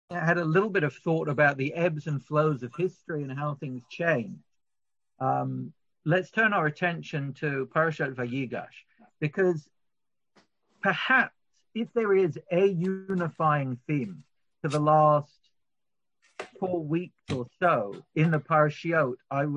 had a little bit of thought about the ebbs and flows of history and how things change. Um, let's turn our attention to Parashat Vayigash, because perhaps if there is a unifying theme to the last 4 weeks or so in the parashiot,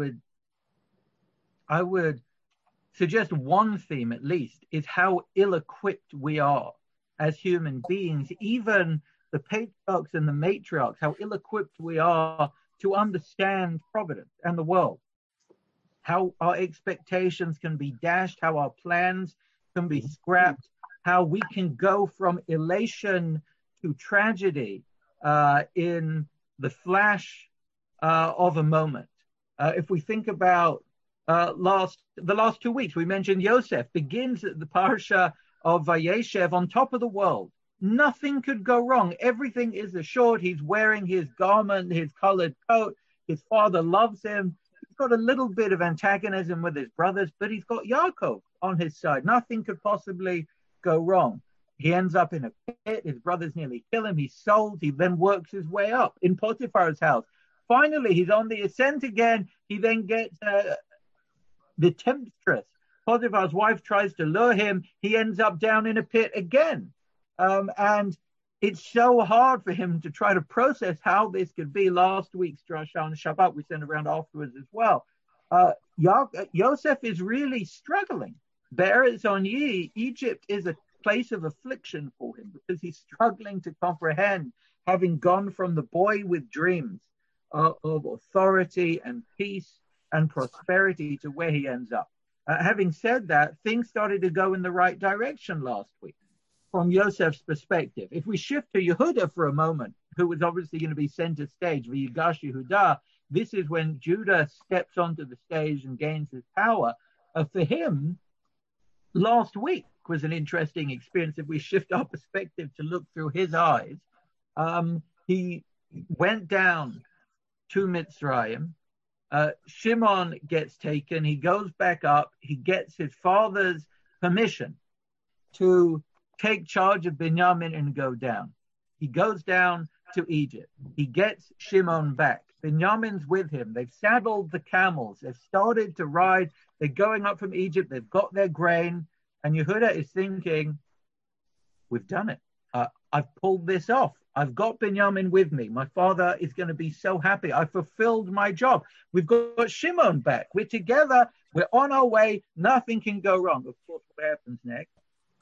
I would suggest one theme at least is how ill-equipped we are as human beings, even the patriarchs and the matriarchs, how ill-equipped we are to understand providence and the world, how our expectations can be dashed, how our plans can be scrapped, how we can go from elation to tragedy in the flash of a moment. If we think about the last 2 weeks, we mentioned Yosef begins the parsha of Vayeshev on top of the world. Nothing could go wrong. Everything is assured. He's wearing his garment, his colored coat. His father loves him. He's got a little bit of antagonism with his brothers, but he's got Yaakov on his side. Nothing could possibly go wrong. He ends up in a pit. His brothers nearly kill him. He's sold. He then works his way up in Potiphar's house. Finally, he's on the ascent again. He then gets the temptress. Potiphar's wife tries to lure him. He ends up down in a pit again. And it's so hard for him to try to process how this could be. Last week's Drasha on Shabbat we sent around afterwards as well. Yosef is really struggling. Be'eretz Onyi, Egypt is a place of affliction for him because he's struggling to comprehend, having gone from the boy with dreams of authority and peace and prosperity to where he ends up. Having said that, things started to go in the right direction last week from Yosef's perspective. If we shift to Yehuda for a moment, who was obviously going to be center stage, Vayigash Yehuda, this is when Judah steps onto the stage and gains his power. For him, last week was an interesting experience. If we shift our perspective to look through his eyes, he went down to Mitzrayim. Shimon gets taken. He goes back up. He gets his father's permission to take charge of Binyamin and go down. He goes down to Egypt. He gets Shimon back. Binyamin's with him. They've saddled the camels. They've started to ride. They're going up from Egypt. They've got their grain. And Yehuda is thinking, we've done it. I've pulled this off. I've got Binyamin with me. My father is going to be so happy. I fulfilled my job. We've got Shimon back. We're together. We're on our way. Nothing can go wrong. Of course, what happens next?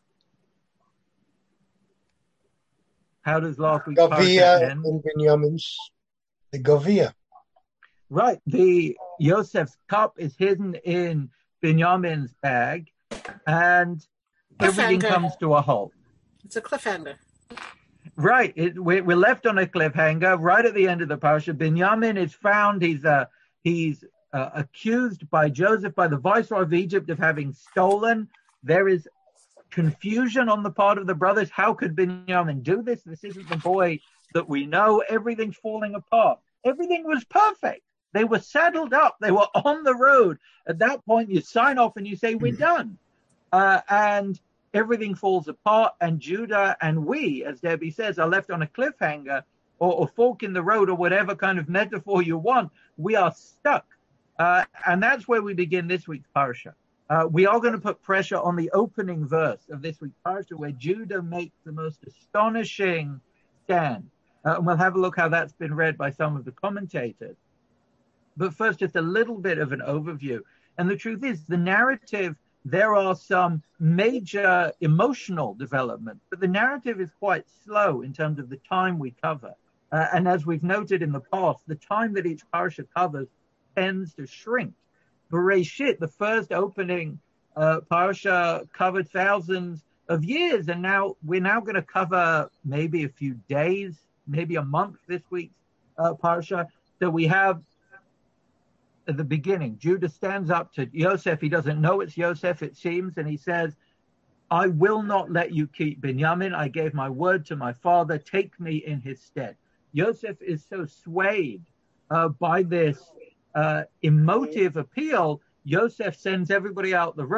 How does last week's Gavia end? In Binyamin's, the Gavia. Right. The Yosef's cup is hidden in Binyamin's bag, and everything comes to a halt. It's a cliffhanger. Right. We're left on a cliffhanger right at the end of the parasha. Binyamin is found. He's accused by Joseph, by the viceroy of Egypt, of having stolen. There is confusion on the part of the brothers. How could Binyamin do this? This isn't the boy that we know. Everything's falling apart. Everything was perfect. They were saddled up. They were on the road. At that point, you sign off and you say, we're done. And everything falls apart. And Judah and we, as Debbie says, are left on a cliffhanger or fork in the road or whatever kind of metaphor you want. We are stuck. And that's where we begin this week's parsha. We are going to put pressure on the opening verse of this week's parsha, where Judah makes the most astonishing stand. And we'll have a look how that's been read by some of the commentators. But first, just a little bit of an overview. And the truth is, the narrative, there are some major emotional developments, but the narrative is quite slow in terms of the time we cover. And as we've noted in the past, the time that each parsha covers tends to shrink. Bereshit, the first opening parsha, covered thousands of years, and now we're going to cover maybe a few days, maybe a month this week's parsha. So we have at the beginning, Judah stands up to Yosef. He doesn't know it's Yosef, it seems, and he says, I will not let you keep Binyamin. I gave my word to my father. Take me in his stead. Yosef is so swayed by this emotive appeal. Yosef sends everybody out the room.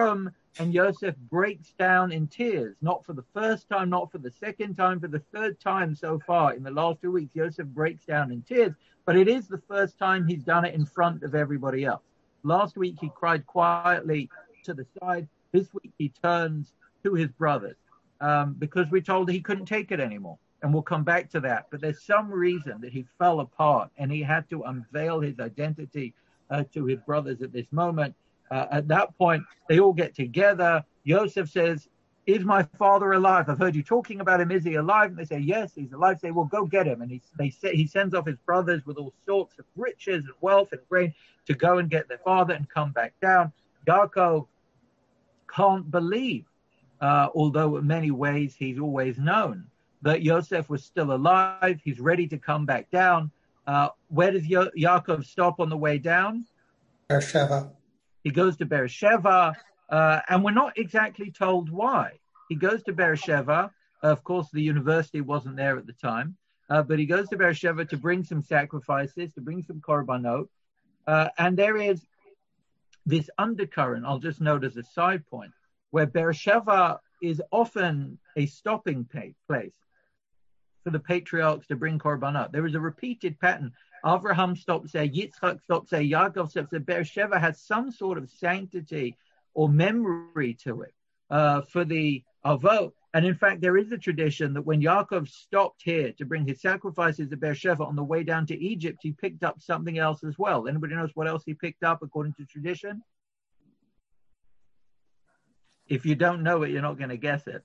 And Yosef breaks down in tears, not for the first time, not for the second time, for the third time so far in the last 2 weeks. Yosef breaks down in tears, but it is the first time he's done it in front of everybody else. Last week he cried quietly to the side. This week he turns to his brothers because we're told he couldn't take it anymore. And we'll come back to that. But there's some reason that he fell apart and he had to unveil his identity to his brothers at this moment. At that point, they all get together. Yosef says, "Is my father alive? I've heard you talking about him. Is he alive?" And they say, "Yes, he's alive." They say, "Well, go get him." And he sends off his brothers with all sorts of riches and wealth and grain to go and get their father and come back down. Yaakov can't believe, although in many ways he's always known, that Yosef was still alive. He's ready to come back down. Where does Yaakov stop on the way down? Beersheba. He goes to Beersheba, and we're not exactly told why. He goes to Beersheba. Of course, the university wasn't there at the time, but he goes to Beersheba to bring some sacrifices, to bring some korbanot. And there is this undercurrent, I'll just note as a side point, where Beersheba is often a stopping place for the patriarchs to bring korbanot. There is a repeated pattern. Avraham stops there, Yitzchak stops there, Yaakov stops there. Beersheba has some sort of sanctity or memory to it for the Avot. And in fact, there is a tradition that when Yaakov stopped here to bring his sacrifices to Beersheba on the way down to Egypt, he picked up something else as well. Anybody knows what else he picked up according to tradition? If you don't know it, you're not going to guess it.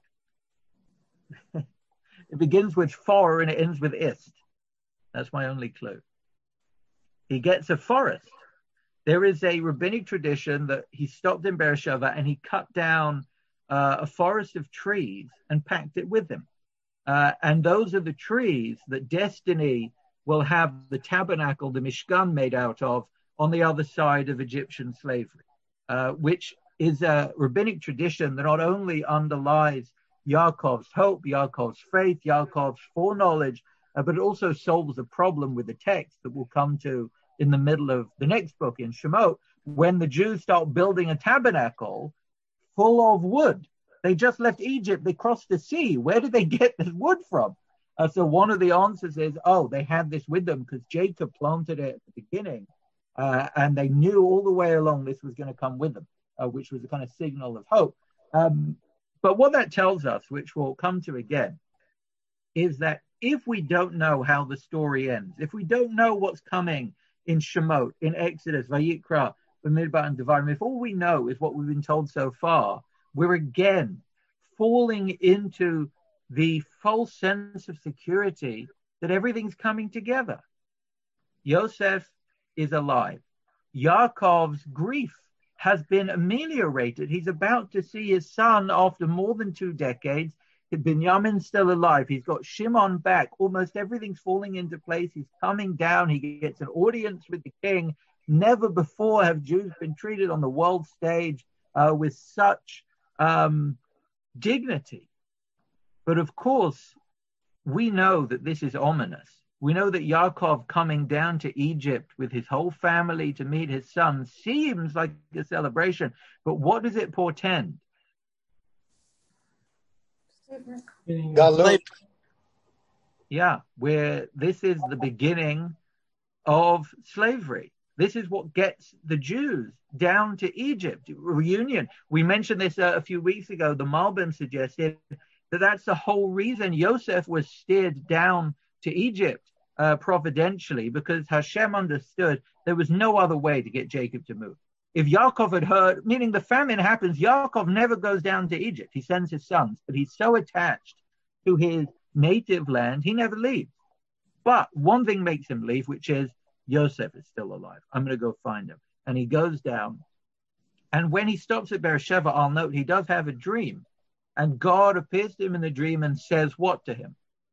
It begins with for and it ends with ist. That's my only clue. He gets a forest. There is a rabbinic tradition that he stopped in Beersheba and he cut down a forest of trees and packed it with him. And those are the trees that destiny will have the tabernacle, the Mishkan, made out of on the other side of Egyptian slavery, which is a rabbinic tradition that not only underlies Yaakov's hope, Yaakov's faith, Yaakov's foreknowledge, but it also solves a problem with the text that we'll come to in the middle of the next book in Shemot, when the Jews start building a tabernacle full of wood. They just left Egypt, they crossed the sea. Where did they get this wood from? So one of the answers is, they had this with them because Jacob planted it at the beginning, and they knew all the way along this was going to come with them, which was a kind of signal of hope. But what that tells us, which we'll come to again, is that if we don't know how the story ends, if we don't know what's coming in Shemot, in Exodus, Vayikra, Bamidbar, and Devarim, if all we know is what we've been told so far, we're again falling into the false sense of security that everything's coming together. Yosef is alive. Yaakov's grief has been ameliorated. He's about to see his son after more than 2 decades. Binyamin's still alive. He's got Shimon back. Almost everything's falling into place. He's coming down. He gets an audience with the king. Never before have Jews been treated on the world stage with such dignity. But of course, we know that this is ominous. We know that Yaakov coming down to Egypt with his whole family to meet his son seems like a celebration. But what does it portend? Galut. Yeah, where this is the beginning of slavery. This is what gets the Jews down to Egypt. Reunion. We mentioned this a few weeks ago. The Malbim suggested that that's the whole reason Yosef was steered down to Egypt providentially, because Hashem understood there was no other way to get Jacob to move. If Yaakov had heard, meaning the famine happens, Yaakov never goes down to Egypt. He sends his sons, but he's so attached to his native land, he never leaves. But one thing makes him leave, which is Yosef is still alive. I'm going to go find him. And he goes down. And when he stops at Beersheba, I'll note he does have a dream. And God appears to him in the dream and says what to him?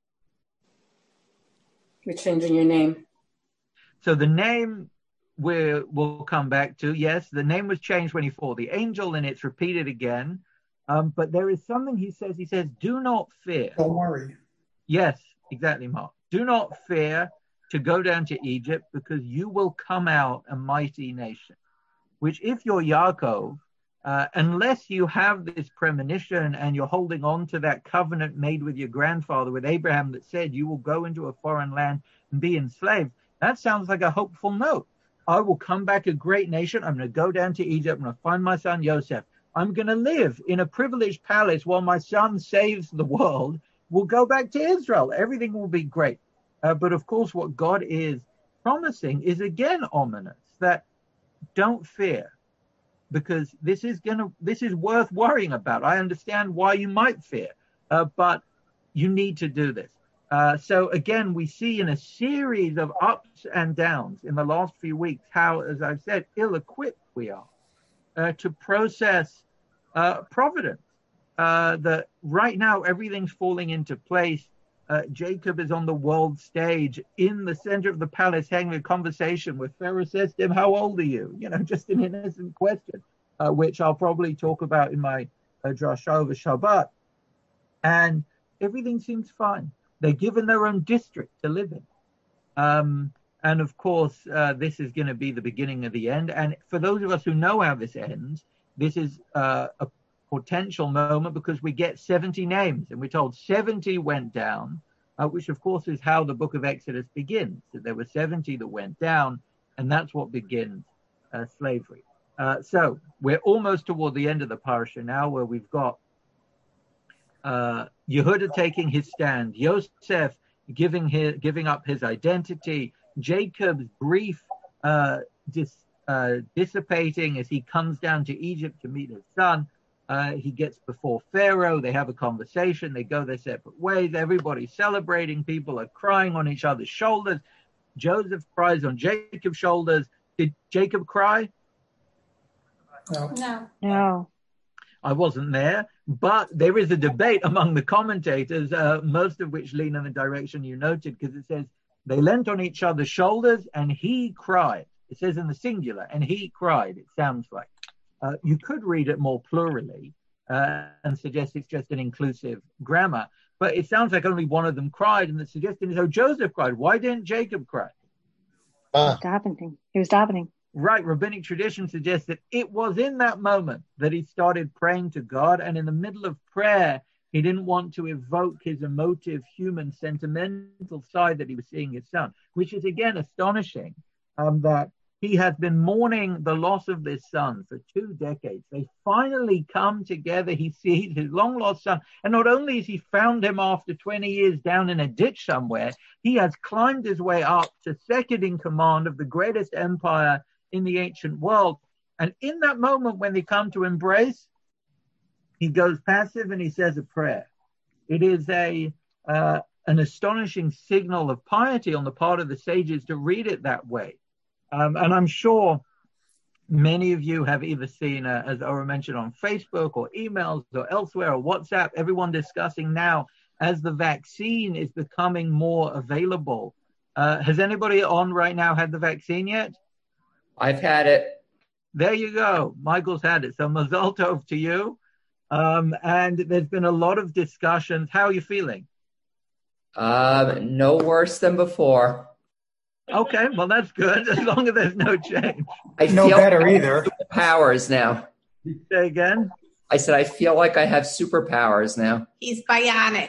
We're changing your name. So the name we'll come back to. Yes, the name was changed when he fought the angel, and it's repeated again. But there is something he says. He says, do not fear. Don't worry. Yes, exactly, Mark. Do not fear to go down to Egypt, because you will come out a mighty nation. Which if you're Yaakov, unless you have this premonition and you're holding on to that covenant made with your grandfather, with Abraham, that said you will go into a foreign land and be enslaved, that sounds like a hopeful note. I will come back a great nation. I'm going to go down to Egypt. I'm going to find my son Joseph. I'm going to live in a privileged palace while my son saves the world. We'll go back to Israel. Everything will be great. But of course, what God is promising is again ominous, that don't fear, because this is worth worrying about. I understand why you might fear, but you need to do this. So again, we see in a series of ups and downs in the last few weeks how, as I've said, ill-equipped we are to process providence. That right now everything's falling into place. Jacob is on the world stage in the center of the palace, having a conversation with Pharaoh. Says to him, "How old are you?" Just an innocent question, which I'll probably talk about in my drasha over Shabbat. And everything seems fine. They're given their own district to live in. And of course, this is going to be the beginning of the end. And for those of us who know how this ends, this is a potential moment, because we get 70 names, and we're told 70 went down, which of course is how the book of Exodus begins. So there were 70 that went down, and that's what begins slavery. So we're almost toward the end of the parasha now, where we've got Yehuda taking his stand, Yosef giving up his identity, Jacob's grief dissipating as he comes down to Egypt to meet his son. He gets before Pharaoh. They have a conversation. They go their separate ways. Everybody's celebrating. People are crying on each other's shoulders. Joseph cries on Jacob's shoulders. Did Jacob cry? No. I wasn't there, but there is a debate among the commentators, most of which lean in the direction you noted, because it says they leant on each other's shoulders and he cried. It says in the singular, and he cried, it sounds like. You could read it more plurally and suggest it's just an inclusive grammar, but it sounds like only one of them cried, and the suggestion is, Joseph cried. Why didn't Jacob cry? He was davening. Right, rabbinic tradition suggests that it was in that moment that he started praying to God, and in the middle of prayer, he didn't want to evoke his emotive, human, sentimental side that he was seeing his son, which is again astonishing, that he has been mourning the loss of this son for 2 decades. They finally come together. He sees his long-lost son, and not only has he found him after 20 years down in a ditch somewhere, he has climbed his way up to second in command of the greatest empire in the ancient world. And in that moment when they come to embrace, he goes passive and he says a prayer. It is an astonishing signal of piety on the part of the sages to read it that way. And I'm sure many of you have either seen, as Ora mentioned, on Facebook or emails or elsewhere or WhatsApp, everyone discussing now as the vaccine is becoming more available. Has anybody on right now had the vaccine yet? I've had it. There you go. Michael's had it. So Mazal Tov to you. And there's been a lot of discussions. How are you feeling? No worse than before. Okay, well, that's good, as long as there's no change. I No feel better like I have either. Superpowers now. Say again? I said I feel like I have superpowers now. He's bionic.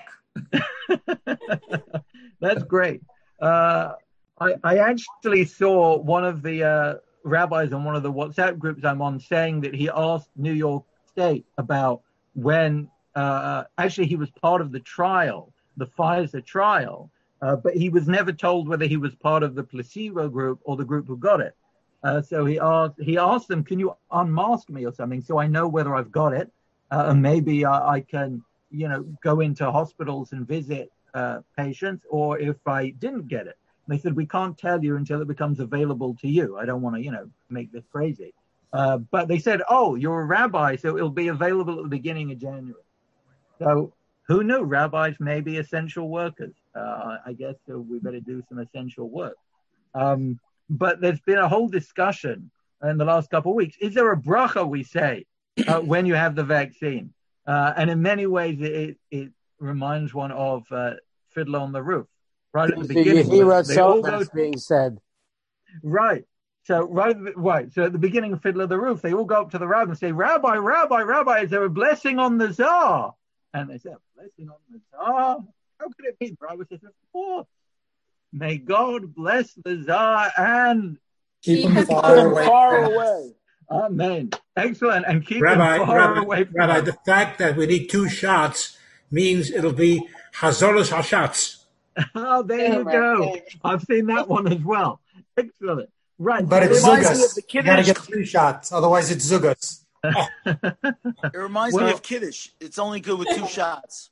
That's great. I actually saw one of the rabbis on one of the WhatsApp groups I'm on saying that he asked New York State about when, actually he was part of the trial, the Pfizer trial, but he was never told whether he was part of the placebo group or the group who got it. So he asked them, can you unmask me or something so I know whether I've got it? And maybe I can, go into hospitals and visit patients, or if I didn't get it. And they said, we can't tell you until it becomes available to you. I don't want to, make this crazy. But they said, oh, you're a rabbi, so it'll be available at the beginning of January. So who knew? Rabbis may be essential workers. I guess we better do some essential work. But there's been a whole discussion in the last couple of weeks. Is there a bracha, we say, when you have the vaccine? And in many ways, it reminds one of Fiddler on the Roof. Right at the beginning. Yehira Sot that's being said. Right. So So at the beginning of Fiddler of the Roof, they all go up to the rabbi and say, Rabbi, is there a blessing on the Tsar? And they say, a blessing on the Tsar? How could it be? The rabbi says, of course. May God bless the Tsar and Keep him far away. Amen. Excellent. And keep Rabbi, him far away from Rabbi, us. the fact that we need 2 shots means it'll be Hazoros Hashatz. Oh, there you go. I've seen that one as well. Excellent. Right. But it's reminds me of Zugas. the You got to Kiddush. get 3 shots. Otherwise, it's Zugas. It reminds me of Kiddush. It's only good with 2 shots.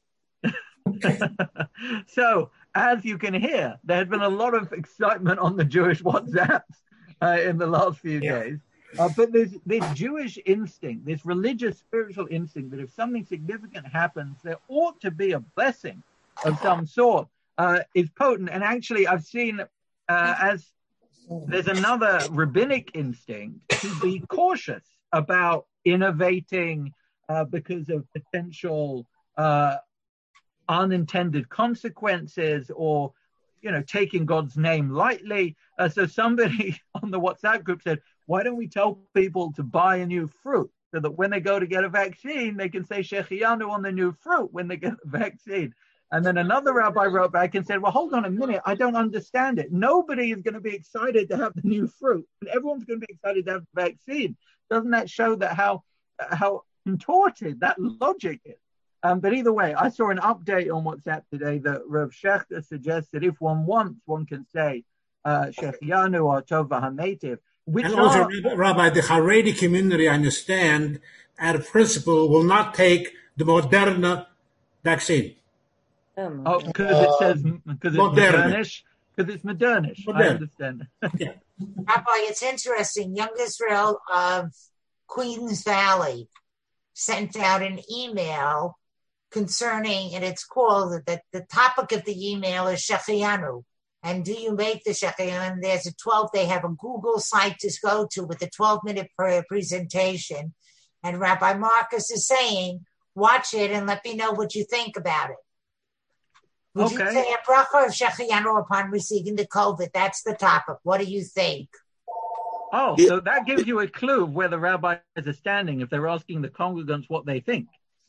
So, as you can hear, there has been a lot of excitement on the Jewish WhatsApps in the last few days. But this Jewish instinct, this religious, spiritual instinct that if something significant happens, there ought to be a blessing of some sort, is potent. And actually, I've seen as there's another rabbinic instinct to be cautious about innovating because of potential unintended consequences or, taking God's name lightly. So somebody on the WhatsApp group said, why don't we tell people to buy a new fruit so that when they go to get a vaccine, they can say Shechianu on the new fruit when they get the vaccine. And then another rabbi wrote back and said, well, hold on a minute. I don't understand it. Nobody is going to be excited to have the new fruit, and everyone's going to be excited to have the vaccine. Doesn't that show that how contorted that logic is? But either way, I saw an update on WhatsApp today that Rav Shechter suggests that if one wants, one can say Shechianu or Tov HaNativ. And also, Rabbi, the Haredi community, I understand, out of principle, will not take the Moderna vaccine. Oh, because it says Modernish. Because it's Modernish. I understand. Yeah. Rabbi, it's interesting. Young Israel of Queens Valley sent out an email concerning, and it's called, that the topic of the email is Shechianu. And do you make the Shechianu? And there's they have a Google site to go to with a 12-minute presentation. And Rabbi Marcus is saying, watch it and let me know what you think about it. Would you say a bracha of Shechianu upon receiving the COVID? That's the topic. What do you think? Oh, so that gives you a clue of where the rabbis are standing if they're asking the congregants what they think.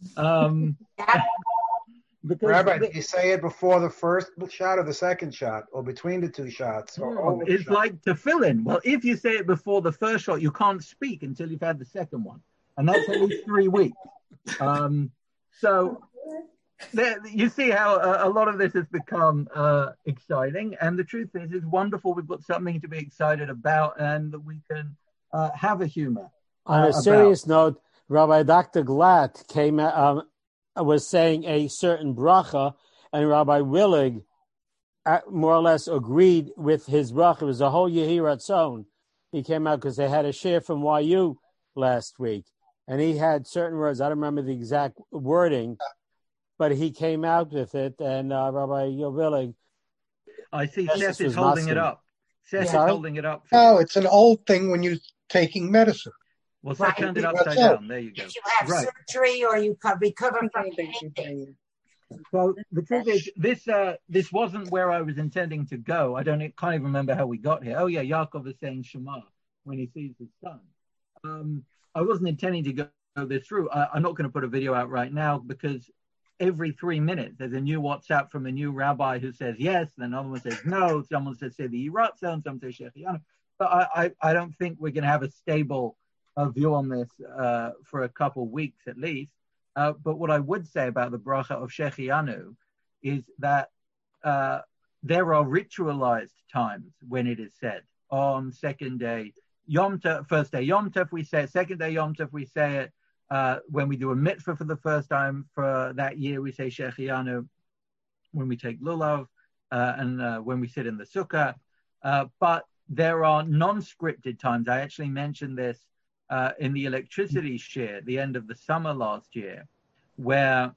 Because Rabbi, do you say it before the first shot or the second shot, or between the 2 shots? Or it's like tefillin. Well, if you say it before the first shot, you can't speak until you've had the second one. And that's at least 3 weeks. So you see how a lot of this has become exciting. And the truth is, it's wonderful. We've got something to be excited about and that we can have a humor. On a serious note, Rabbi Dr. Glatt was saying a certain bracha, and Rabbi Willig more or less agreed with his bracha. It was a whole Yehi Ratzon. He came out because they had a share from YU last week, and he had certain words. I don't remember the exact wording, but he came out with it, and Rabbi Willig. I see Seth is holding it up. Seth is holding it up. No, it's an old thing when you're taking medicine. Well, Seth turned it upside down. There you go. If you have surgery or you recover from anything. So the truth is, this wasn't where I was intending to go. can't even remember how we got here. Oh yeah, Yaakov is saying Shema when he sees his son. I wasn't intending to go this through. I'm not going to put a video out right now because every 3 minutes there's a new WhatsApp from a new rabbi who says yes, then another one says no, someone says say the Yiratza, and some say Shechianu. But I don't think we're going to have a stable view on this for a couple weeks at least. But what I would say about the bracha of Shechianu is that there are ritualized times when it is said. On second day Yom Tov, first day Yom Tov we say it, second day Yom Tov we say it, when we do a mitzvah for the first time for that year we say Shechianu, when we take lulav, and when we sit in the sukkah. But there are non-scripted times. I actually mentioned this in the electricity share at the end of the summer last year, where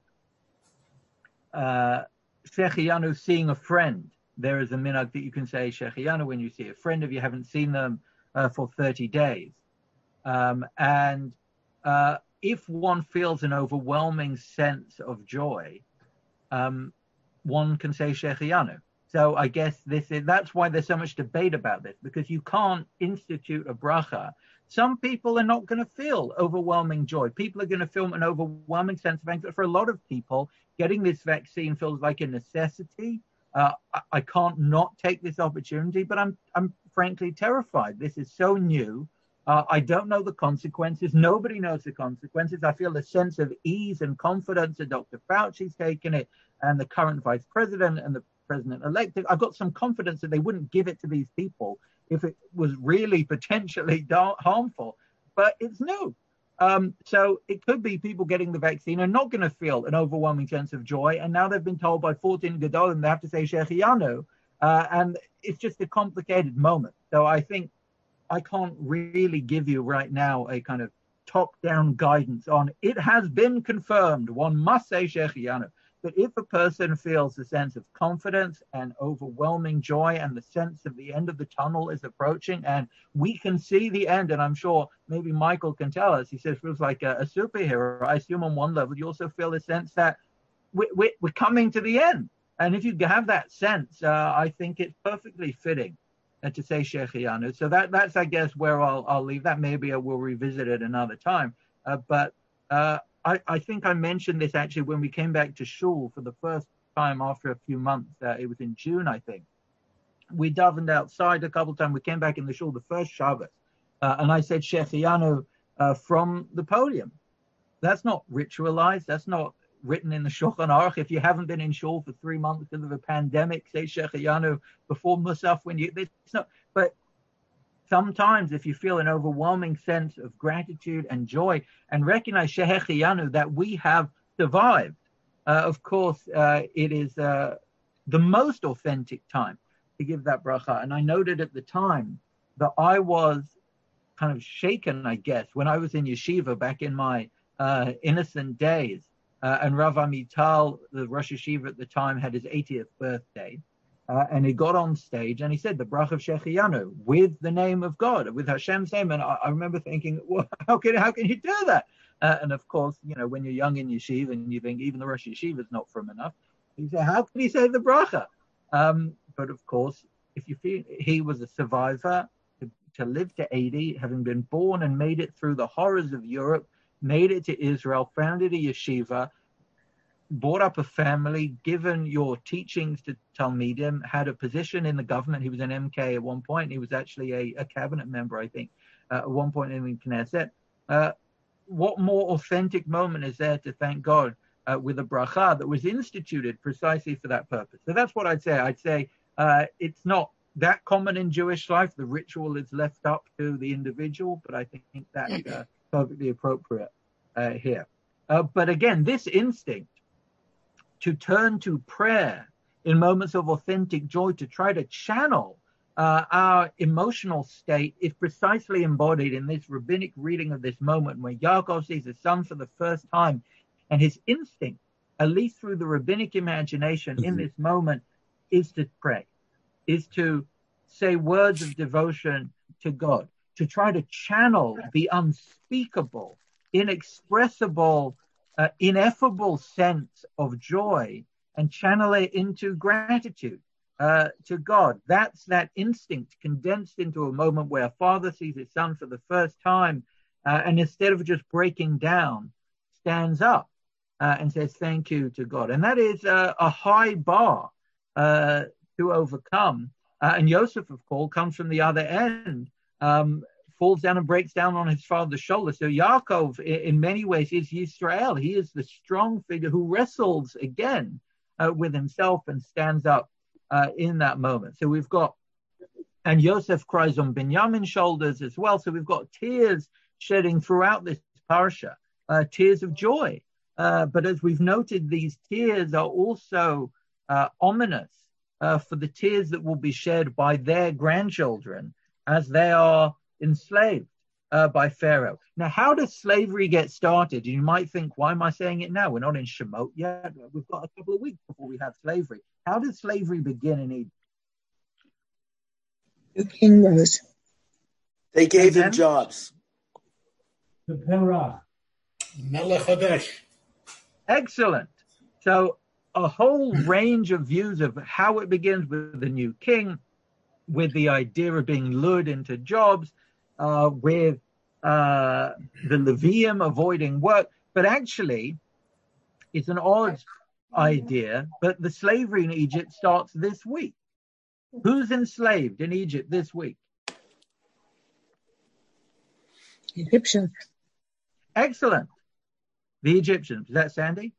Shechianu, seeing a friend, there is a minhag that you can say Shechianu when you see a friend if you haven't seen them for 30 days. And if one feels an overwhelming sense of joy, one can say Shechianu. So I guess that's why there's so much debate about this, because you can't institute a bracha. Some people are not going to feel overwhelming joy. People are going to feel an overwhelming sense of anxiety. For a lot of people, getting this vaccine feels like a necessity. I can't not take this opportunity, but I'm frankly terrified. This is so new. I don't know the consequences. Nobody knows the consequences. I feel a sense of ease and confidence that Dr. Fauci's taken it, and the current vice president and the president-elect. I've got some confidence that they wouldn't give it to these people if it was really potentially harmful. But it's new. So it could be people getting the vaccine are not going to feel an overwhelming sense of joy. And now they've been told by 14 Gedolim they have to say Shechianu. And it's just a complicated moment. So I think I can't really give you right now a kind of top-down guidance on it has been confirmed. One must say Shechianu. But if a person feels a sense of confidence and overwhelming joy and the sense of the end of the tunnel is approaching and we can see the end, and I'm sure maybe Michael can tell us, he says it feels like a superhero. I assume on one level you also feel a sense that we're coming to the end. And if you have that sense, I think it's perfectly fitting to say Shechianu. So that's, I guess, where I'll leave that. Maybe I will revisit it another time. But I think I mentioned this actually when we came back to shul for the first time after a few months. It was in June, I think. We davened outside a couple of times. We came back in the shul the first Shabbos. And I said Shechianu from the podium. That's not ritualized. That's not written in the Shulchan Aruch. If you haven't been in shul for 3 months because of a pandemic, say Shechianu before Musaf when it's not. But sometimes if you feel an overwhelming sense of gratitude and joy and recognize Shechianu that we have survived, of course, it is the most authentic time to give that bracha. And I noted at the time that I was kind of shaken, I guess, when I was in yeshiva back in my innocent days. And Rav Amital, the Rosh Yeshiva at the time, had his 80th birthday. And he got on stage and he said the bracha of Shechianu with the name of God, with Hashem's name. And I remember thinking, well, how can you do that? And of course, when you're young in yeshiva and you think even the Rosh Yeshiva is not from enough, you say, how can he say the bracha? But of course, if you feel he was a survivor to live to 80, having been born and made it through the horrors of Europe, made it to Israel, founded a yeshiva, brought up a family, given your teachings to Talmidim, had a position in the government. He was an MK at one point. He was actually a cabinet member, I think, at one point in the Knesset. What more authentic moment is there to thank God with a bracha that was instituted precisely for that purpose? So that's what I'd say. I'd say it's not that common in Jewish life. The ritual is left up to the individual, but I think that's perfectly appropriate here. But again, this instinct to turn to prayer in moments of authentic joy, to try to channel our emotional state, is precisely embodied in this rabbinic reading of this moment where Yaakov sees his son for the first time, and his instinct, at least through the rabbinic imagination in this moment, is to pray, is to say words of devotion to God, to try to channel the unspeakable, inexpressible, ineffable sense of joy and channel it into gratitude to God. That's that instinct condensed into a moment where a father sees his son for the first time and instead of just breaking down, stands up and says thank you to God. And that is a high bar to overcome. And Yosef, of course, comes from the other end, falls down and breaks down on his father's shoulder. So Yaakov, in many ways, is Yisrael. He is the strong figure who wrestles again with himself and stands up in that moment. So we've got, and Yosef cries on Binyamin's shoulders as well. So we've got tears shedding throughout this parsha, tears of joy. But as we've noted, these tears are also ominous for the tears that will be shed by their grandchildren as they are enslaved by Pharaoh. Now, how does slavery get started? You might think, why am I saying it now? We're not in Shemot yet. We've got a couple of weeks before we have slavery. How did slavery begin in Egypt? The king rose. They gave him jobs. The Perah. Melech Hadesh. Excellent. So a whole range of views of how it begins with the new king, with the idea of being lured into jobs, with the Levium avoiding work. But actually, it's an odd idea, but the slavery in Egypt starts this week. Who's enslaved in Egypt this week? Egyptians. Excellent. The Egyptians. Is that Sandy?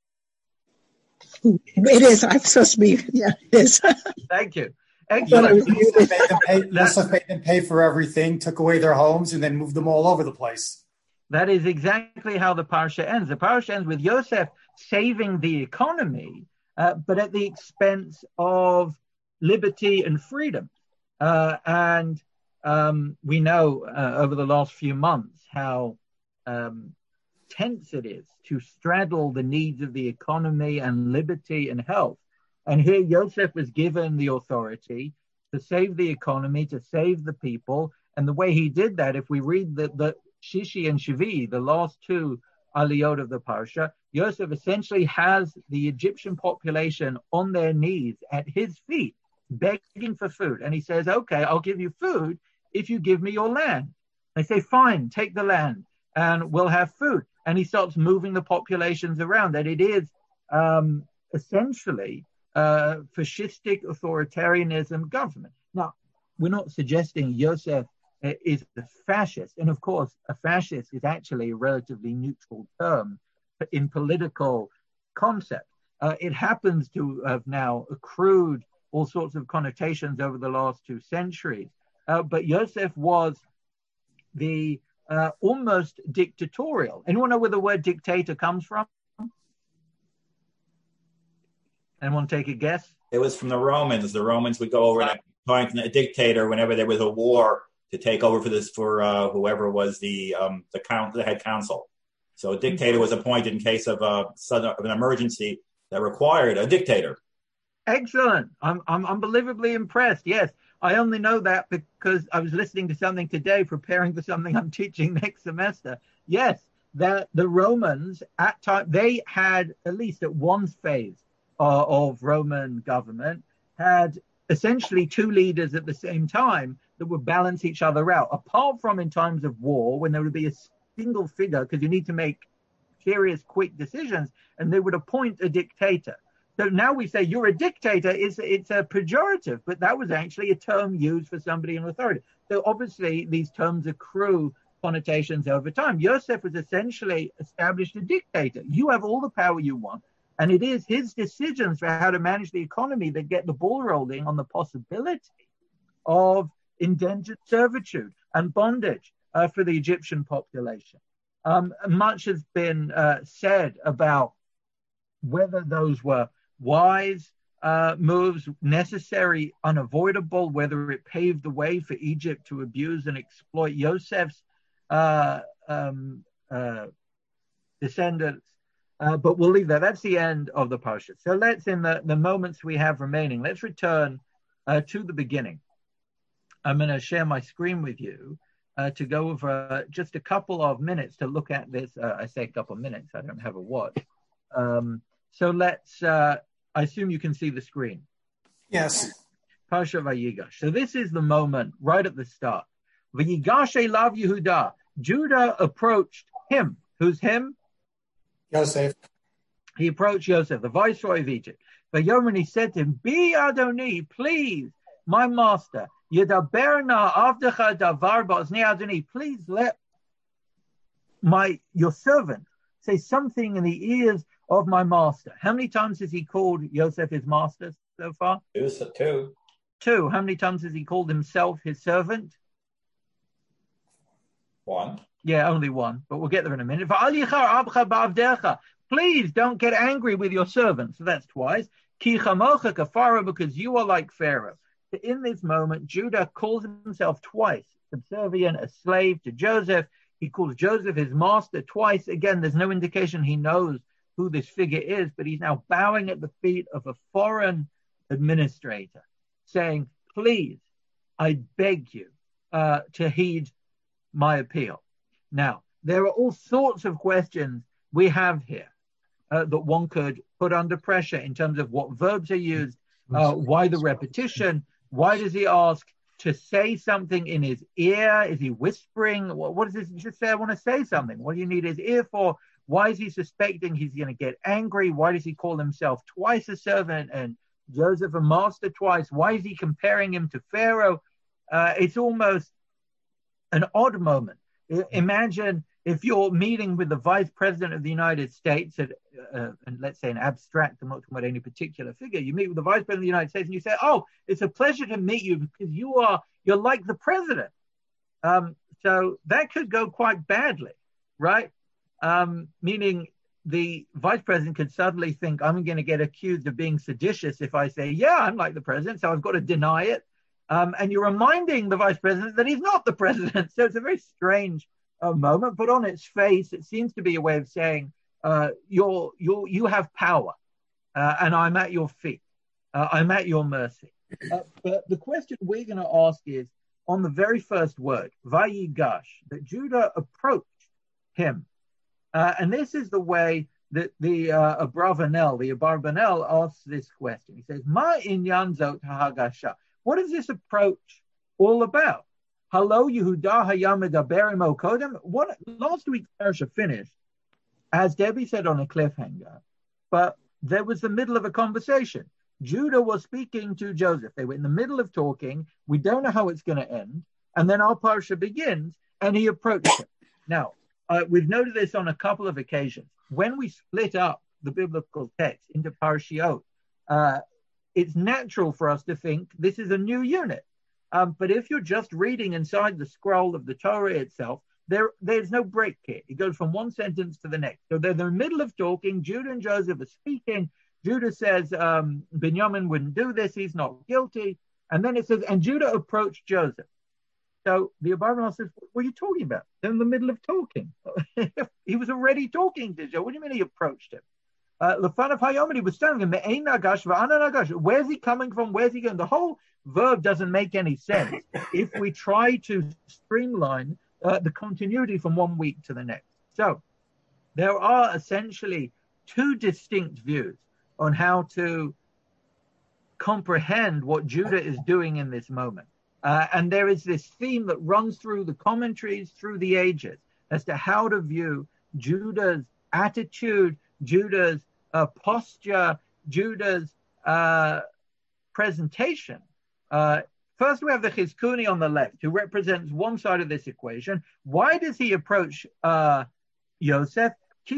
It is. I'm supposed to be. Yeah, it is. Thank you. Excellent. Yosef made them pay for everything, took away their homes, and then moved them all over the place. That is exactly how the parsha ends. The parsha ends with Yosef saving the economy, but at the expense of liberty and freedom. And we know over the last few months how tense it is to straddle the needs of the economy and liberty and health. And here Yosef was given the authority to save the economy, to save the people. And the way he did that, if we read the Shishi and Shvi, the last two aliyot of the parsha, Yosef essentially has the Egyptian population on their knees at his feet, begging for food. And he says, okay, I'll give you food if you give me your land. They say, fine, take the land and we'll have food. And he starts moving the populations around. And it is essentially fascistic authoritarianism government. Now, we're not suggesting Yosef is a fascist. And of course, a fascist is actually a relatively neutral term in political concept. It happens to have now accrued all sorts of connotations over the last 2 centuries. But Yosef was the almost dictatorial. Anyone know where the word dictator comes from? Anyone take a guess? It was from the Romans. The Romans would go over and appoint a dictator whenever there was a war to take over for whoever was the head council. So a dictator was appointed in case of an emergency that required a dictator. Excellent. I'm unbelievably impressed. Yes, I only know that because I was listening to something today, preparing for something I'm teaching next semester. Yes, the Romans at time they had, at least at one phase of Roman government, had essentially 2 leaders at the same time that would balance each other out. Apart from in times of war, when there would be a single figure, because you need to make serious, quick decisions, and they would appoint a dictator. So now we say you're a dictator, it's a pejorative, but that was actually a term used for somebody in authority. So obviously these terms accrue connotations over time. Yosef was essentially established a dictator. You have all the power you want, and it is his decisions for how to manage the economy that get the ball rolling on the possibility of indentured servitude and bondage for the Egyptian population. Much has been said about whether those were wise moves, necessary, unavoidable, whether it paved the way for Egypt to abuse and exploit Yosef's descendants. But we'll leave that. That's the end of the parsha. So let's, in the moments we have remaining, let's return to the beginning. I'm going to share my screen with you to go over just a couple of minutes to look at this. I say a couple of minutes. I don't have a watch. So let's, I assume you can see the screen. Yes. Parsha Vayigash. So this is the moment right at the start. Vayigash elav Yehuda. Judah approached him. Who's him? Yosef. He approached Yosef, the viceroy of Egypt. Vayomer, he said to him, Bi Adoni, please, my master, Yedaberna avdecha davar ba'ozni Adoni, please let your servant say something in the ears of my master. How many times has he called Yosef his master so far? 2. 2. How many times has he called himself his servant? 1. Yeah, only 1, but we'll get there in a minute. Please don't get angry with your servant. So that's twice. Because you are like Pharaoh. So in this moment, Judah calls himself twice subservient, a slave to Joseph. He calls Joseph his master twice. Again, there's no indication he knows who this figure is, but he's now bowing at the feet of a foreign administrator, saying, please, I beg you to heed my appeal. Now, there are all sorts of questions we have here that one could put under pressure in terms of what verbs are used, why the repetition, why does he ask to say something in his ear? Is he whispering? What does this just say? I want to say something. What do you need his ear for? Why is he suspecting he's going to get angry? Why does he call himself twice a servant and Joseph a master twice? Why is he comparing him to Pharaoh? It's almost an odd moment. Imagine if you're meeting with the vice president of the United States, and let's say an abstract, I'm not talking about any particular figure. You meet with the vice president of the United States and you say, "Oh, it's a pleasure to meet you because you're like the president." So that could go quite badly, right? Meaning the vice president could suddenly think, I'm going to get accused of being seditious if I say, yeah, I'm like the president, so I've got to deny it. And you're reminding the vice president that he's not the president. So it's a very strange moment, but on its face, it seems to be a way of saying, you have power, and I'm at your feet. I'm at your mercy. But the question we're going to ask is, on the very first word, Vayigash, that Judah approached him. And this is the way that the Abarbanel asks this question. He says, Ma inyan zot hagasha. What is this approach all about? Hello, Yehuda hayam medaber imo kodem. Last week's parasha finished, as Debbie said, on a cliffhanger, but there was the middle of a conversation. Judah was speaking to Joseph. They were in the middle of talking. We don't know how it's going to end. And then our parasha begins, and he approached him. Now, we've noted this on a couple of occasions. When we split up the biblical text into parashiot, it's natural for us to think this is a new unit. But if you're just reading inside the scroll of the Torah itself, there's no break here. It goes from one sentence to the next. So they're in the middle of talking. Judah and Joseph are speaking. Judah says, Binyamin wouldn't do this. He's not guilty. And then it says, and Judah approached Joseph. So the Abarbanel says, what are you talking about? They're in the middle of talking. He was already talking to Joe. What do you mean he approached him? Lefanav Hayomid, he was telling him, where's he coming from? Where's he going? The whole verb doesn't make any sense if we try to streamline the continuity from one week to the next. So there are essentially two distinct views on how to comprehend what Judah is doing in this moment. And there is this theme that runs through the commentaries through the ages as to how to view Judah's attitude, Judah's posture, Judah's presentation. First, we have the Chizkuni on the left, who represents one side of this equation. Why does he approach Yosef?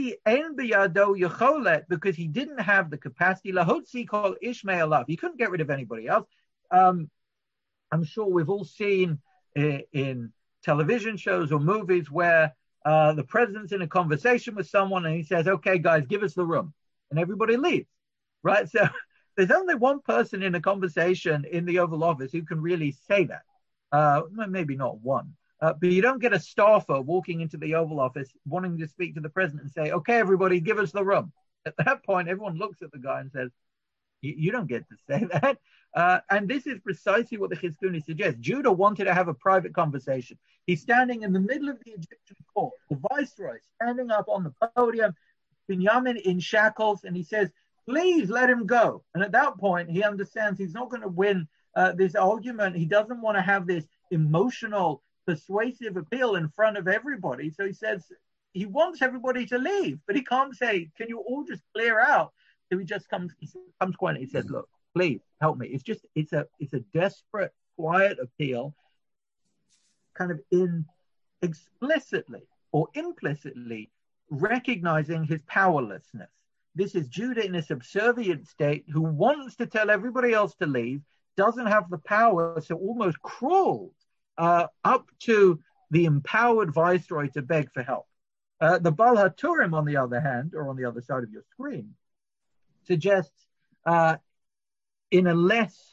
Because he didn't have the capacity. Lahotzi called Ishmael. He couldn't get rid of anybody else. I'm sure we've all seen in television shows or movies where the president's in a conversation with someone and he says, okay, guys, give us the room. And everybody leaves, right? So there's only one person in a conversation in the Oval Office who can really say that. Maybe not one. But you don't get a staffer walking into the Oval Office wanting to speak to the president and say, okay, everybody, give us the room. At that point, everyone looks at the guy and says, you don't get to say that. And this is precisely what the Chizkuni suggests. Judah wanted to have a private conversation. He's standing in the middle of the Egyptian court, the viceroy standing up on the podium, Binyamin in shackles, and he says, please let him go. And at that point, he understands he's not going to win this argument. He doesn't want to have this emotional, persuasive appeal in front of everybody. So he says he wants everybody to leave, but he can't say, can you all just clear out? So he just comes quietly. He says, look, please help me. It's a desperate, quiet appeal, kind of explicitly or implicitly recognizing his powerlessness. This is Judah in a subservient state who wants to tell everybody else to leave, doesn't have the power, so almost crawls up to the empowered viceroy to beg for help. The Baal HaTurim, on the other hand, or on the other side of your screen, suggests in a less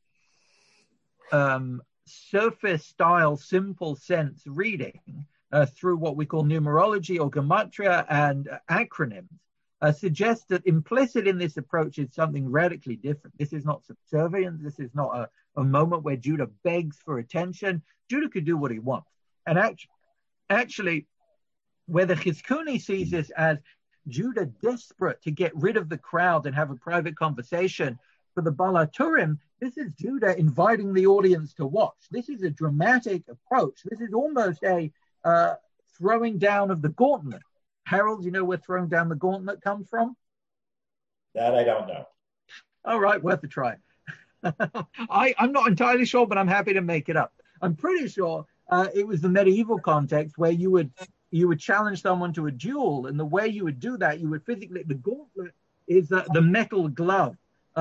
surface style, simple sense reading through what we call numerology or gematria and acronyms, suggests that implicit in this approach is something radically different. This is not subservience. This is not a moment where Judah begs for attention. Judah could do what he wants. And actually, where the Chizkuni sees this as Judah desperate to get rid of the crowd and have a private conversation. For the Baal HaTurim, this is Judah inviting the audience to watch. This is a dramatic approach. This is almost a throwing down of the gauntlet. Harold, you know where throwing down the gauntlet comes from? That I don't know. All right, worth a try. I'm not entirely sure, but I'm happy to make it up. I'm pretty sure it was the medieval context where you would challenge someone to a duel, and the way you would do that, you would physically, the gauntlet is the metal glove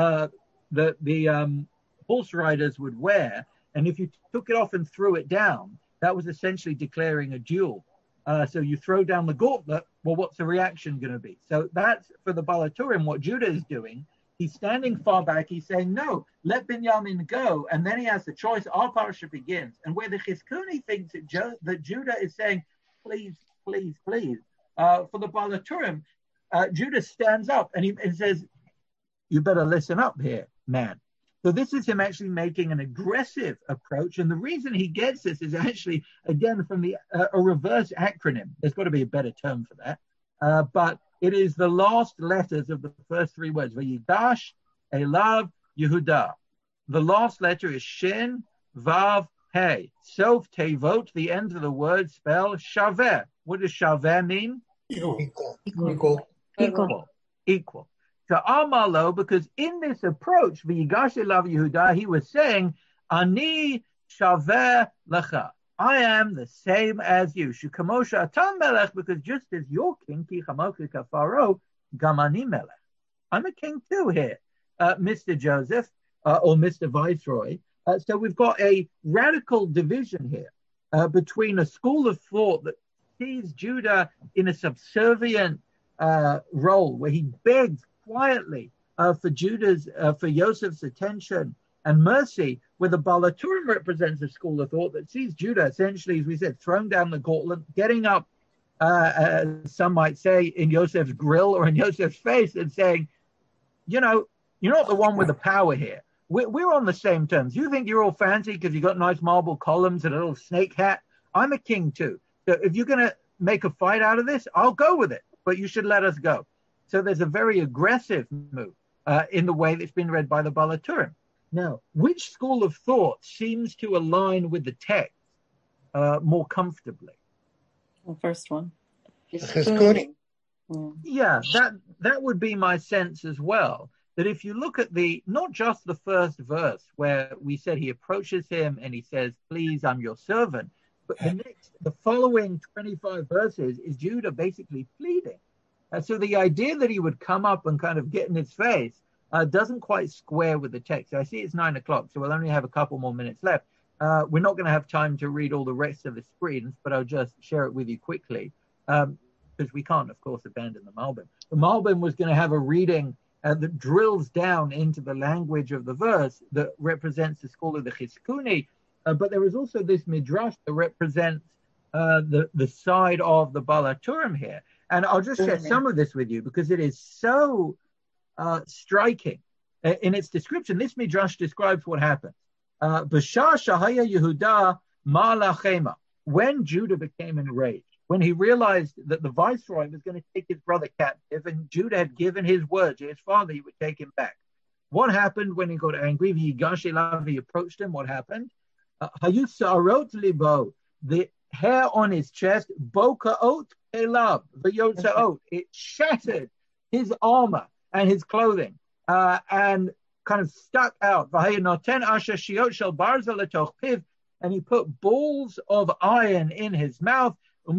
the horse riders would wear, and if you took it off and threw it down, that was essentially declaring a duel. So you throw down the gauntlet, well, what's the reaction going to be? So that's, for the Baal HaTurim, what Judah is doing. He's standing far back. He's saying, no, let Binyamin go. And then he has the choice. Our parsha begins. And where the Chizkuni thinks that Judah is saying, please, please, please. For the Baal HaTurim, Judah stands up and he says, you better listen up here, man. So this is him actually making an aggressive approach. And the reason he gets this is actually, again, from a reverse acronym. There's got to be a better term for that. But it is the last letters of the first three words. Vayigash, Elav, Yehuda. The last letter is Shin, Vav, Hey. Sof Tevot, the end of the word, spell Shaveh. What does Shaveh mean? Equal. To Amalo, because in this approach, Vayigash Elav Yehuda, he was saying, Ani Shaveh Lecha. I am the same as you. Shukamosha Atam Melech, because just as you're king, Ki Chamochi Kafaro, Gamani Melech. I'm a king too here, Mr. Joseph, or Mr. Viceroy. So we've got a radical division here between a school of thought that sees Judah in a subservient role, where he begs quietly for Joseph's attention and mercy, where the Baal HaTurim represents a school of thought that sees Judah essentially, as we said, throwing down the gauntlet, getting up, some might say, in Joseph's grill or in Joseph's face and saying, you know, you're not the one with the power here. We're on the same terms. You think you're all fancy because you got nice marble columns and a little snake hat. I'm a king too. So if you're going to make a fight out of this, I'll go with it, but you should let us go. So there's a very aggressive move in the way that's been read by the Baal HaTurim. Now, which school of thought seems to align with the text more comfortably? The first one. Yeah, that would be my sense as well. That if you look at not just the first verse where we said he approaches him and he says, please, I'm your servant, but the following 25 verses is Judah basically pleading. So the idea that he would come up and kind of get in his face doesn't quite square with the text. I see it's 9:00, so we'll only have a couple more minutes left. We're not going to have time to read all the rest of the screens, but I'll just share it with you quickly, because we can't, of course, abandon the Malbim. The Malbim was going to have a reading that drills down into the language of the verse that represents the school of the Chizkuni, but there is also this midrash that represents the side of the Baal HaTurim here. And I'll just share some of this with you because it is so striking in its description. This midrash describes what happened. B'shah shahaya Yehuda ma'alachema. When Judah became enraged, when he realized that the viceroy was going to take his brother captive, and Judah had given his word to his father he would take him back. What happened when he got angry? He approached him. What happened? Hayusarot libo, the hair on his chest, bokaot elav, v'yotzaot. It shattered his armor and his clothing, and kind of stuck out. And he put balls of iron in his mouth,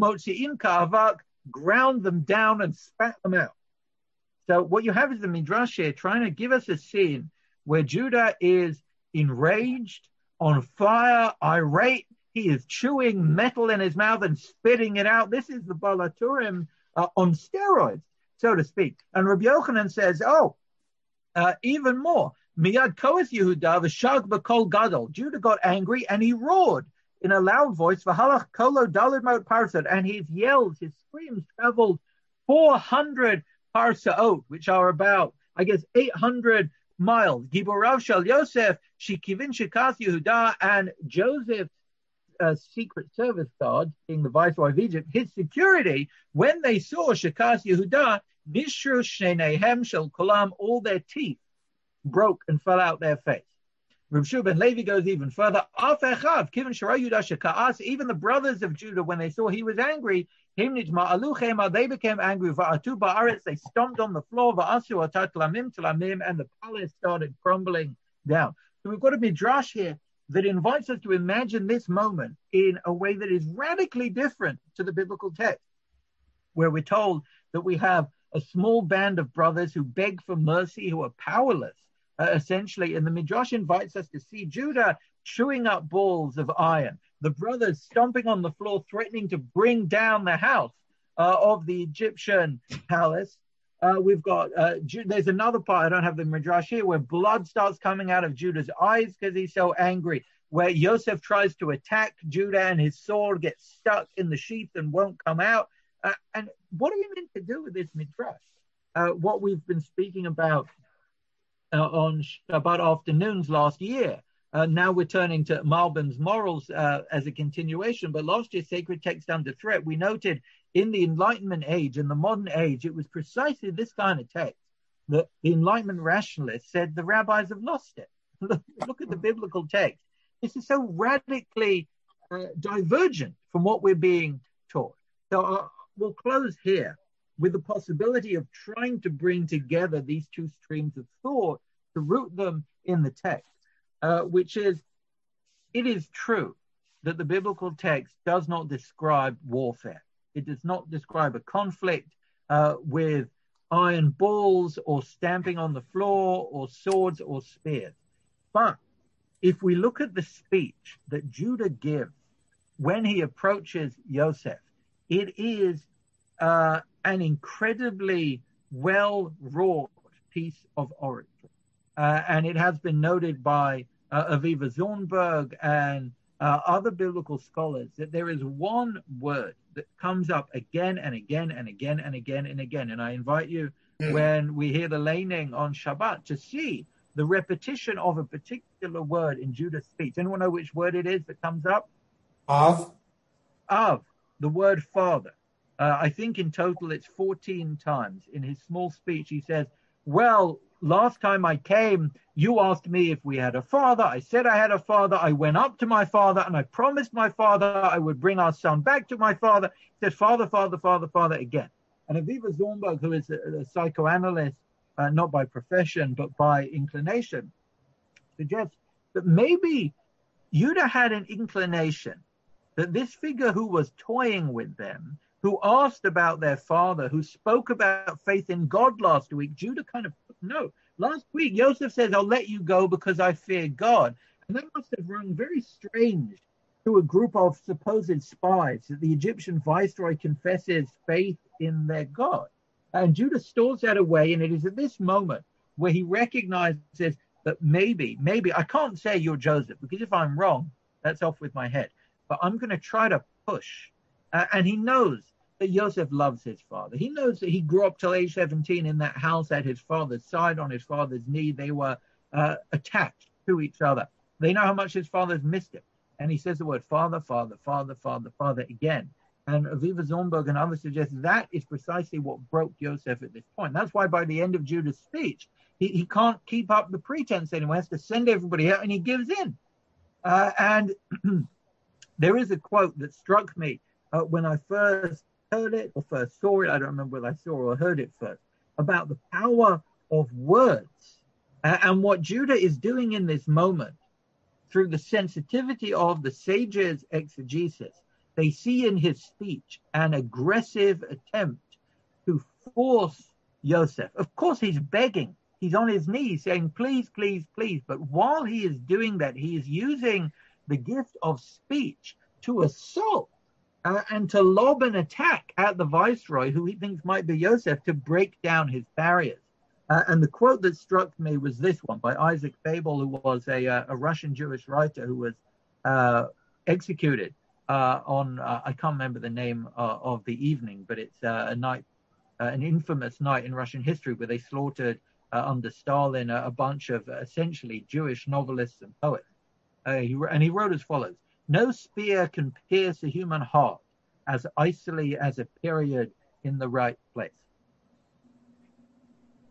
ground them down and spat them out. So what you have is the Midrash here trying to give us a scene where Judah is enraged, on fire, irate. He is chewing metal in his mouth and spitting it out. This is the Baal HaTurim on steroids, so to speak. And Rabbi Yochanan says, even more. Miyad koeth Yehuda v'shag b'kol gadol. Judah got angry and he roared in a loud voice. V'halach kolo daled mot parsad. And his yells, his screams traveled 400 parsaot, which are about, 800 miles. Giborav shel Yosef, shikivin shekas Yehuda, and Joseph's secret service guards, being the viceroy of Egypt, his security, when they saw shekas Yehuda, Nishru Shneinehem Shel Kolam, all their teeth broke and fell out their face. Rav Shua ben Levi goes even further. Even the brothers of Judah, when they saw he was angry, they became angry. They stomped on the floor, and the palace started crumbling down. So we've got a midrash here that invites us to imagine this moment in a way that is radically different to the biblical text, where we're told that we have a small band of brothers who beg for mercy, who are powerless. Essentially, and the Midrash invites us to see Judah chewing up balls of iron, the brothers stomping on the floor, threatening to bring down the house of the Egyptian palace. We've got, there's another part, I don't have the Midrash here, where blood starts coming out of Judah's eyes because he's so angry, where Yosef tries to attack Judah and his sword gets stuck in the sheath and won't come out. And what are we meant to do with this Midrash? What we've been speaking about on Shabbat afternoons last year. Now we're turning to Malbim's Morals as a continuation, but last year's Sacred Text Under Threat, we noted in the Enlightenment age, in the modern age, it was precisely this kind of text that the Enlightenment rationalists said the rabbis have lost it. Look at the biblical text. This is so radically divergent from what we're being taught. So we'll close here with the possibility of trying to bring together these two streams of thought to root them in the text, which is, it is true that the biblical text does not describe warfare. It does not describe a conflict with iron balls or stamping on the floor or swords or spears. But if we look at the speech that Judah gives when he approaches Yosef, it is an incredibly well-wrought piece of oratory. And it has been noted by Aviva Zornberg and other biblical scholars that there is one word that comes up again and again and again and again and again. And I invite you, when we hear the laning on Shabbat, to see the repetition of a particular word in Judah's speech. Anyone know which word it is that comes up? Av. Av, the word father. I think in total it's 14 times. In his small speech, he says, well, last time I came, you asked me if we had a father. I said I had a father. I went up to my father and I promised my father I would bring our son back to my father. He said, father, father, father, father again. And Aviva Zornberg, who is a psychoanalyst, not by profession, but by inclination, suggests that maybe Judah had an inclination that this figure who was toying with them, who asked about their father, who spoke about faith in God last week, Judah kind of, no. Last week, Yosef says, I'll let you go because I fear God. And that must have rung very strange to a group of supposed spies that the Egyptian viceroy confesses faith in their God. And Judah stores that away, and it is at this moment where he recognizes that maybe, I can't say you're Joseph, because if I'm wrong, that's off with my head. But I'm going to try to push. And he knows that Yosef loves his father. He knows that he grew up till age 17 in that house at his father's side, on his father's knee. They were attached to each other. They know how much his father's missed him. And he says the word father, father, father, father, father again. And Aviva Zornberg and others suggest that is precisely what broke Yosef at this point. That's why by the end of Judah's speech, he can't keep up the pretense anymore. He has to send everybody out, and he gives in. And there is a quote that struck me when I first heard it or first saw it. I don't remember whether I saw or heard it first, about the power of words and what Judah is doing in this moment through the sensitivity of the sages' exegesis. They see in his speech an aggressive attempt to force Yosef. Of course, he's begging. He's on his knees saying, please, please, please. But while he is doing that, he is using the gift of speech to assault and to lob an attack at the viceroy, who he thinks might be Yosef, to break down his barriers. And the quote that struck me was this one by Isaac Babel, who was a Russian Jewish writer who was executed on, I can't remember the name of the evening, but it's a night, an infamous night in Russian history where they slaughtered under Stalin a bunch of essentially Jewish novelists and poets. He wrote as follows: no spear can pierce a human heart as icily as a period in the right place.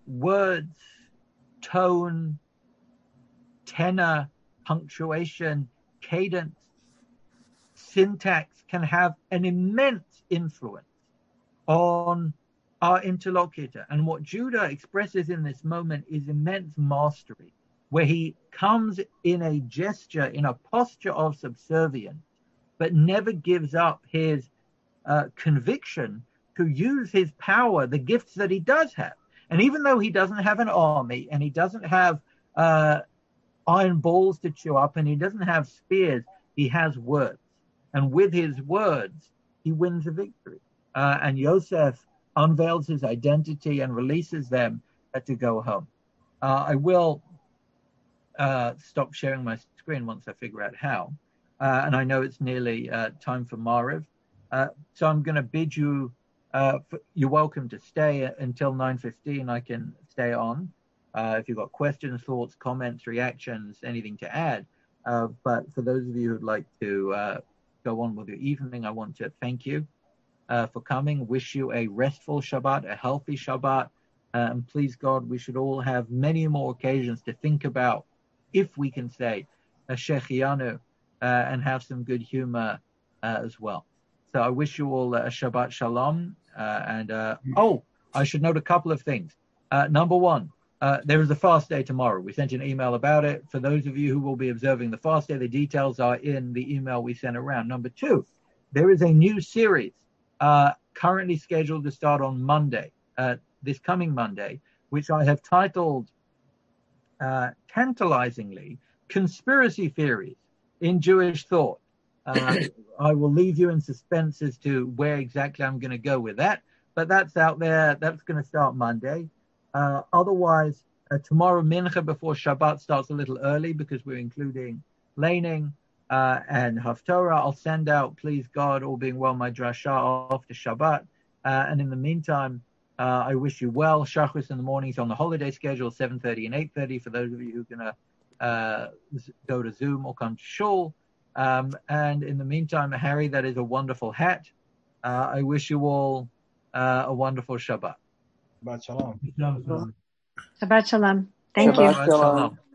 words, tone, tenor, punctuation, cadence, syntax can have an immense influence on our interlocutor. And what Judah expresses in this moment is immense mastery, where he comes in a gesture, in a posture of subservience, but never gives up his conviction to use his power, the gifts that he does have. And even though he doesn't have an army, and he doesn't have iron balls to chew up, and he doesn't have spears, he has words. And with his words, he wins a victory. And Yosef unveils his identity and releases them to go home. I will stop sharing my screen once I figure out how. And I know it's nearly time for Mariv. So I'm going to bid you, you're welcome to stay until 9:15. I can stay on. If you've got questions, thoughts, comments, reactions, anything to add. But for those of you who'd like to go on with your evening, I want to thank you for coming. Wish you a restful Shabbat, a healthy Shabbat. And please God, we should all have many more occasions to think about, if we can say, a Shechianu, and have some good humor as well. So I wish you all a Shabbat Shalom. I should note a couple of things. Number one, there is a fast day tomorrow. We sent an email about it. For those of you who will be observing the fast day, the details are in the email we sent around. Number two, there is a new series currently scheduled to start on Monday, this coming Monday, which I have titled tantalizingly Conspiracy Theories in Jewish Thought. I will leave you in suspense as to where exactly I'm going to go with that, but that's out there. That's going to start Monday. Otherwise, tomorrow Mincha before Shabbat starts a little early because we're including laning and Haftorah. I'll send out, please God, all being well, my drasha after Shabbat. And in the meantime, I wish you well. Shachris in the mornings on the holiday schedule, 7:30 and 8:30 for those of you who are going to go to Zoom or come to Shul. And in the meantime, Harry, that is a wonderful hat. I wish you all a wonderful Shabbat. Shabbat Shalom. Shabbat Shalom. Thank you. Shabbat Shalom.